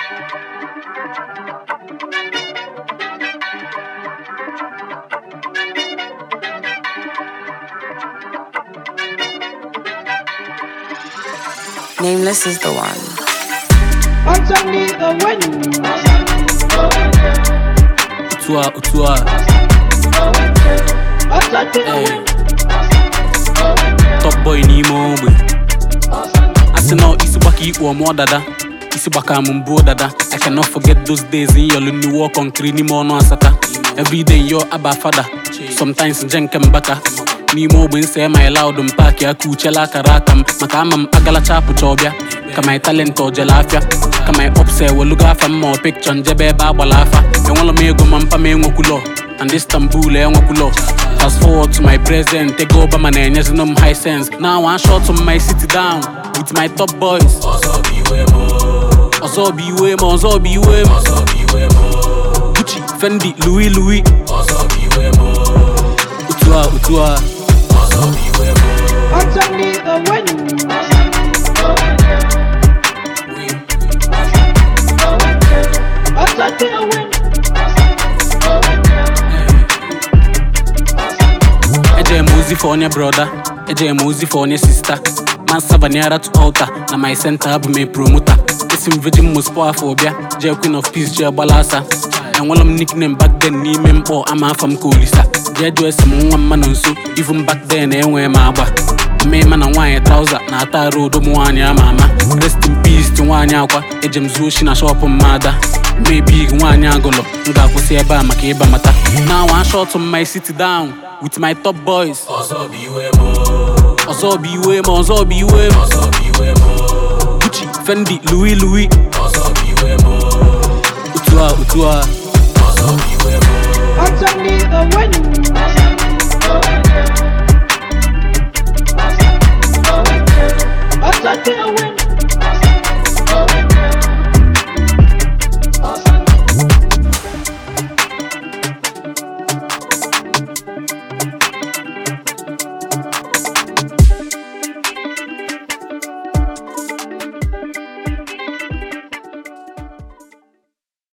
Nameless is the one. Utua. Hey. Top boy Nemo. I say now isi baki or more dada. Isi baka mumbo dada. I cannot forget those days in your new walk on Krini Mono Asata. Every day you're Abba father. Sometimes Jenkem Baka. Nemo bin say my loud and pack ya kuchela karakam. Makamam agala chapu chobia. Kama talent or jalafia. Kama upse will look after more picture and jebe babalafa. And one of me go mampa me ngokulo. And Istanbul e ngokulo. Fast forward to my present, take over my name, yes, no high sense. Now one shot on my city down with my top boys. Also be way more. Gucci, Fendi, Louis. Utua. Eje muzi for your brother, eje muzi for your sister. Man savaniara to altar, na my center have me promoter. Isim virgin most phobia, je queen of peace, je balasa. And one of nickname back then, ni mempo, I'm from Kolisa. Je do some man on so, even back then, anyway, my ba. Me man and wine trouser, na ta road mwanya mama. Rest in peace to wanya kwa, ejem zushi na shop mother. Maybe wanya golo, nga kuseba makeba mata. Now one shot on my city down with my top boys. Also be way more. Gucci, Fendi, Louis. Also be way more. Utua.